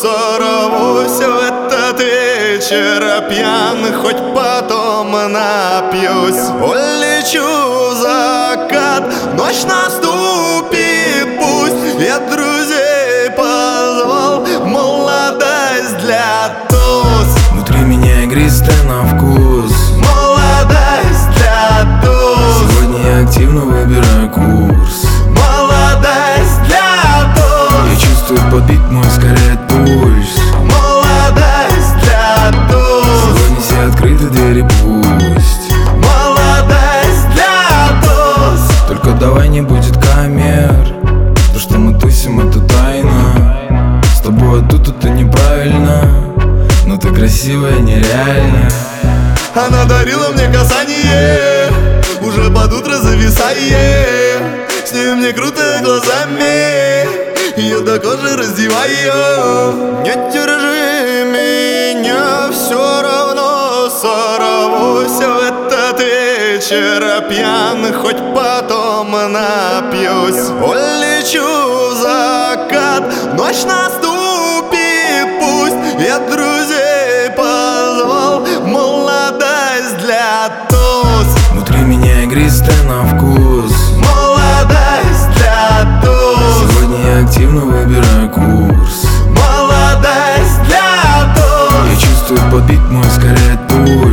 сорвусь в этот вечер пьяный, хоть потом напьюсь. Улечу в закат, ночь наступит, пусть. Я друзей позвал, молодость для туз. Внутри меня игристая на вкус, Молодость для туз. сегодня я активно выбираю курс. Молодость для туз. Я чувствую подбит мой скорее пульс. Молодость для туз. Сегодня все открыты двери, пусть. Молодость для туз. Только давай не будет камер. То, что мы тусим, это тайна. С тобой тут это неправильно, но ты красивая нереально. Она дарила мне касание, уже под утро зависая. С ней мне круто глазами, ее до кожи раздеваю. Не держи меня, все равно сорвусь в этот вечер пьяный, хоть потом напьюсь. Улечу в закат, ночь наступит, пусть. Я друзей позвал, молодость для туз. Внутри меня игристая на вкус, Молодость для туз. сегодня я активно выбираю курс. Молодость для туз. Я чувствую подбит мой скорее туз.